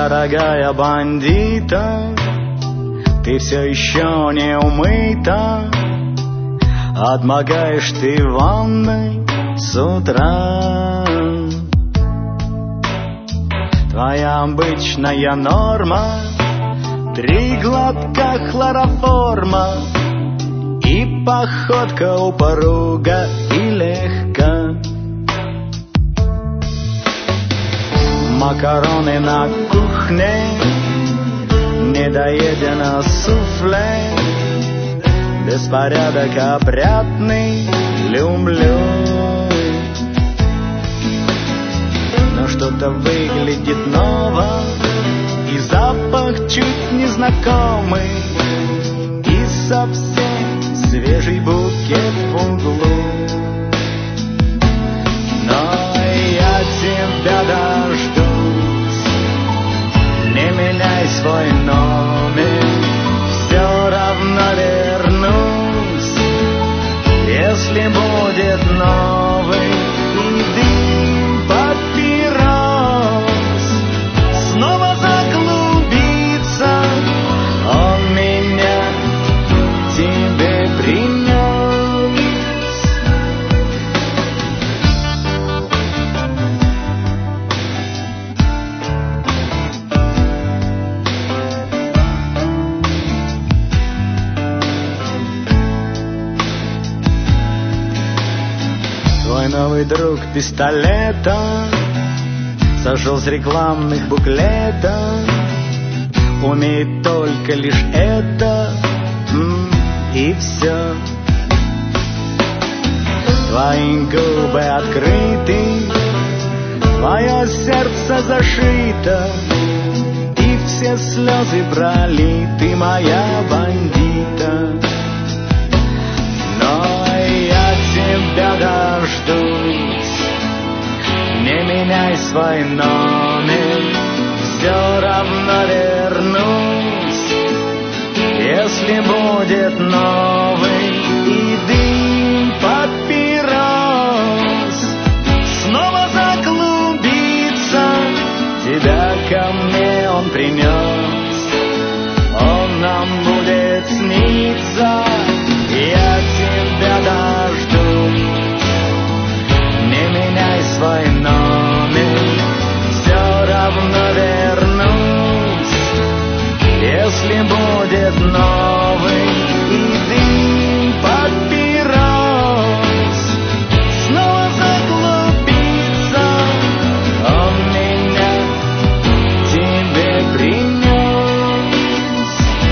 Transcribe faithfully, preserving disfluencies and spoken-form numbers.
дорогая бандита, ты все еще не умыта, отмогаешь ты в ванной с утра. Твоя обычная норма — три глотка хлороформа, и походка упруга и легка. Макароны на кухне, недоедено суфле, беспорядок опрятный люблю. Но что-то выглядит ново, и запах чуть незнакомый, и совсем свежий букет в углу. Но я тебя дождусь, не меняй свой номер, все равно вернусь, если будет новый и дым папирос снова заглубится, он меня тебе принес. Твой новый друг пистолета сошел с рекламных буклетов, умеет только лишь это, м-м, и все. Твои губы открыты, твое сердце зашито, и все слезы пролиты, моя бандита. Но я тебя дождусь, не меняй свой номер, все равно вернусь, если будет новый и дым папирос снова заклубится, тебя ко мне он принес, он нам будет сниться. Я тебя дождусь, не меняй свой номер, все равно вернусь, если будет